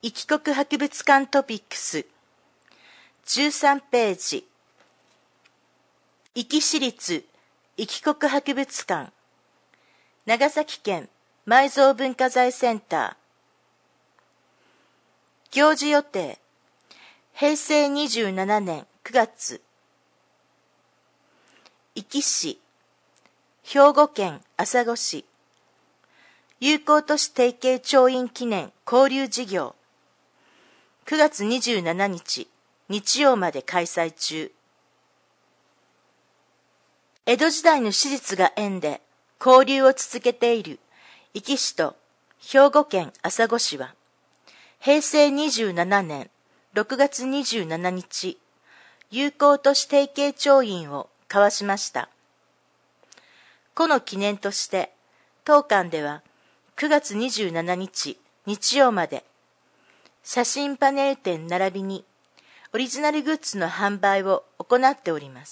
壱岐国博物館トピックス13ページ、壱岐市立壱岐国博物館、長崎県埋蔵文化財センター。行事予定、平成27年9月。壱岐市、兵庫県朝来市、友好都市提携調印記念交流事業、9月27日日曜まで開催中。江戸時代の史実が縁で交流を続けている壱岐市と兵庫県朝来市は、平成27年6月27日、友好都市提携調印を交わしました。この記念として、当館では9月27日日曜まで、写真パネル展並びにオリジナルグッズの販売を行っております。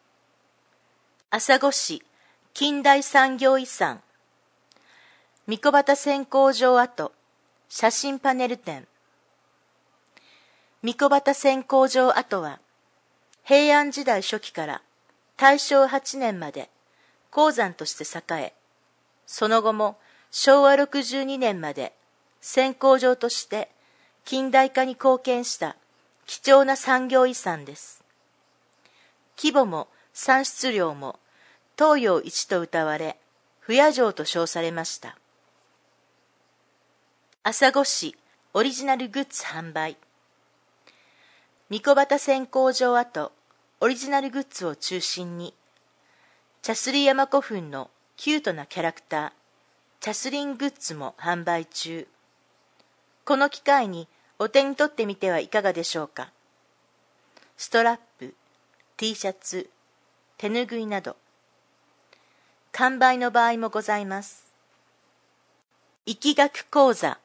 朝来市近代産業遺産、三子畑線工場跡写真パネル展。三子畑線工場跡は、平安時代初期から大正8年まで鉱山として栄え、その後も昭和62年まで線工場として近代化に貢献した貴重な産業遺産です。規模も産出量も東洋一と謳われ、不夜城と称されました。朝来市オリジナルグッズ販売。三子畑線工場跡オリジナルグッズを中心に、茶すり山古墳のキュートなキャラクター、茶すりんグッズも販売中。この機会にお手に取ってみてはいかがでしょうか。ストラップ、T シャツ、手ぬぐいなど、完売の場合もございます。壱岐学講座。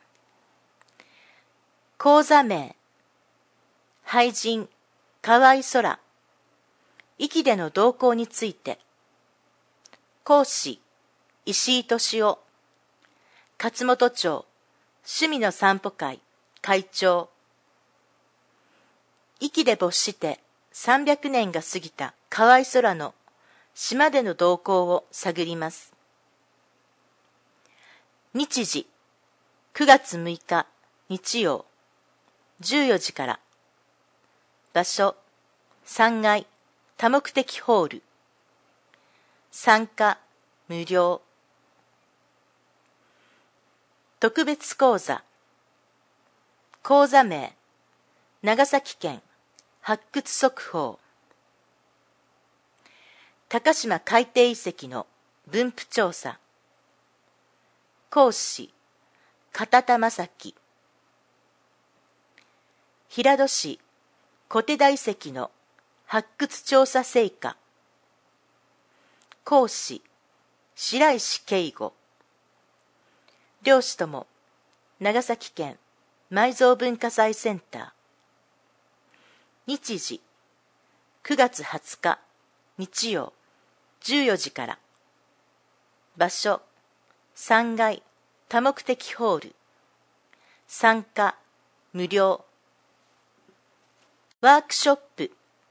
講座名、俳人、河合空。壱岐での動向について。講師、石井敏夫。勝本町、趣味の散歩会、会長。壱岐で没して300年が過ぎた河合空の島での動向を探ります。日時、9月6日日曜、14時から。場所、3階多目的ホール。参加、無料。特別講座。講座名、長崎県発掘速報。高島海底遺跡の分布調査。講師、片田正樹。平戸市小手田遺跡の発掘調査成果。講師、白石圭吾。両氏とも長崎県埋蔵文化財センター。日時、9月20日日曜、14時から。場所、3階多目的ホール。参加、無料。ワークショップ。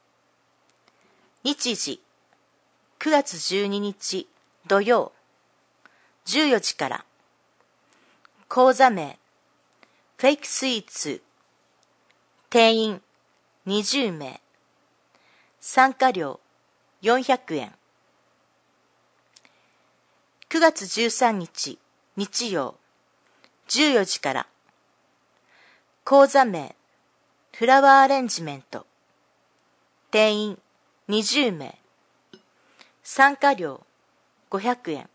日時、9月12日土曜、14時から。講座名、フェイクスイーツ。定員20名。参加料400円。9月13日日曜、14時から。講座名、フラワーアレンジメント。定員20名。参加料500円。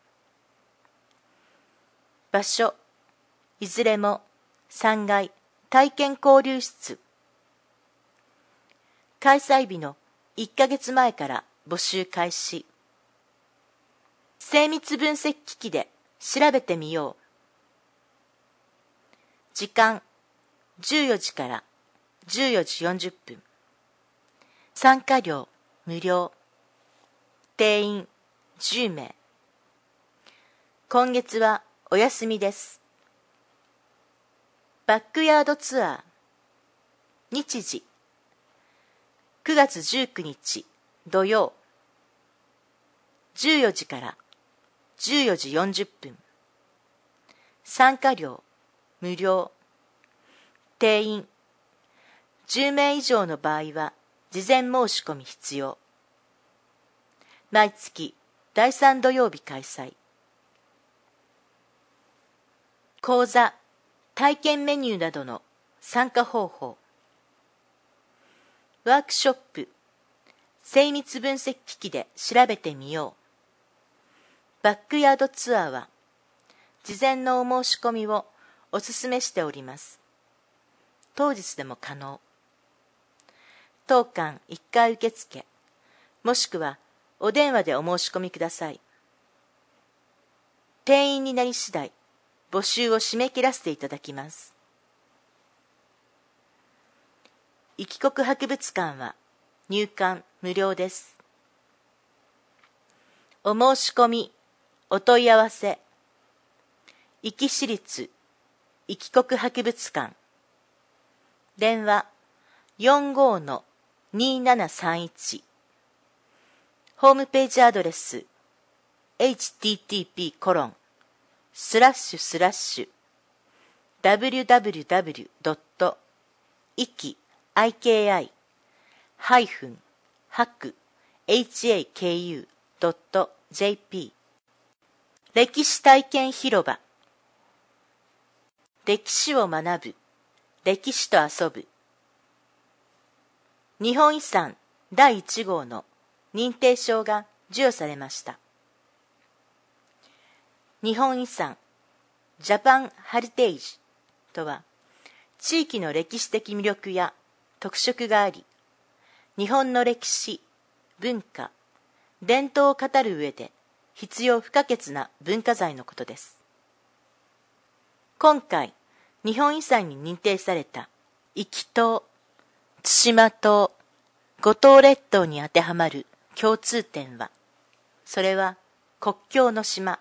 場所、いずれも3階体験交流室。開催日の1ヶ月前から募集開始。精密分析機器で調べてみよう。時間、14時から14時40分。参加料無料。定員10名。今月はお休みです。 バックヤードツアー。日時9月19日土曜、14時から14時40分。参加料無料。定員10名以上の場合は事前申し込み必要。毎月第3土曜日開催。講座、体験メニューなどの参加方法。ワークショップ、精密分析機器で調べてみよう。バックヤードツアーは、事前のお申し込みをお勧めしております。当日でも可能。当館1回受付、もしくはお電話でお申し込みください。定員になり次第、募集を締め切らせていただきます。壱岐国博物館は入館無料です。お申し込み、お問い合わせ、壱岐市立壱岐国博物館、電話45-2731、ホームページアドレス http://www.iki-haku.jp 歴史体験広場。歴史を学ぶ、歴史と遊ぶ。日本遺産第1号の認定証が授与されました。日本遺産ジャパンヘリテージとは、地域の歴史的魅力や特色があり、日本の歴史、文化、伝統を語る上で必要不可欠な文化財のことです。今回、日本遺産に認定された壱岐島、対馬島、五島列島に当てはまる共通点は、それは国境の島。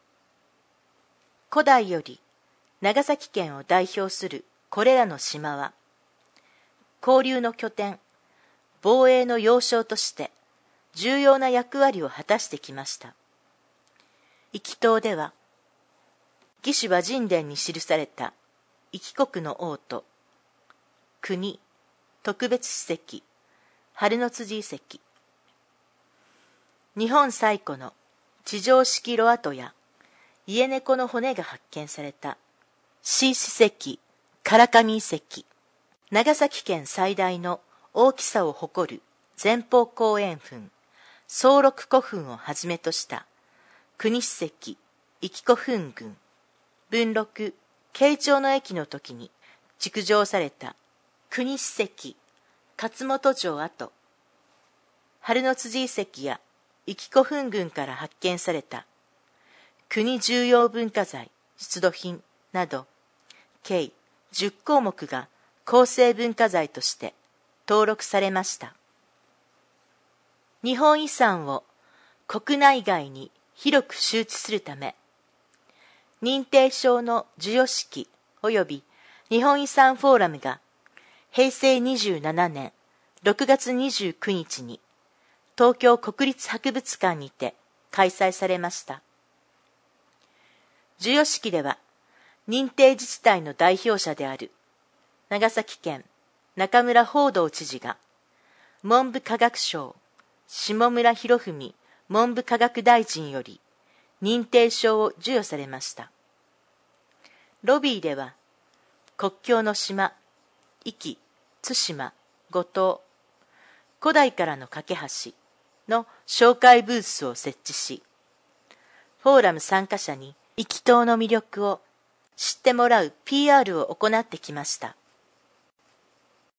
古代より長崎県を代表するこれらの島は、交流の拠点、防衛の要衝として重要な役割を果たしてきました。壱岐島では、魏志倭人伝に記された壱岐国の王と、国、特別史跡、春の辻遺跡、日本最古の地上式炉跡や家猫の骨が発見された史跡、唐上遺跡、長崎県最大の大きさを誇る前方後円墳、総六古墳をはじめとした国史跡、壱岐古墳群、文禄、慶長の役の時に築城された国史跡、勝本城跡、春の辻遺跡や壱岐古墳群から発見された国重要文化財出土品など、計10項目が構成文化財として登録されました。日本遺産を国内外に広く周知するため、認定証の授与式及び日本遺産フォーラムが平成27年6月29日に東京国立博物館にて開催されました。授与式では、認定自治体の代表者である長崎県中村芳道知事が、文部科学省下村博文文部科学大臣より認定証を授与されました。ロビーでは、国境の島、壱岐、対馬、五島、古代からの架け橋の紹介ブースを設置し、フォーラム参加者に壱岐島の魅力を知ってもらう PR を行ってきました。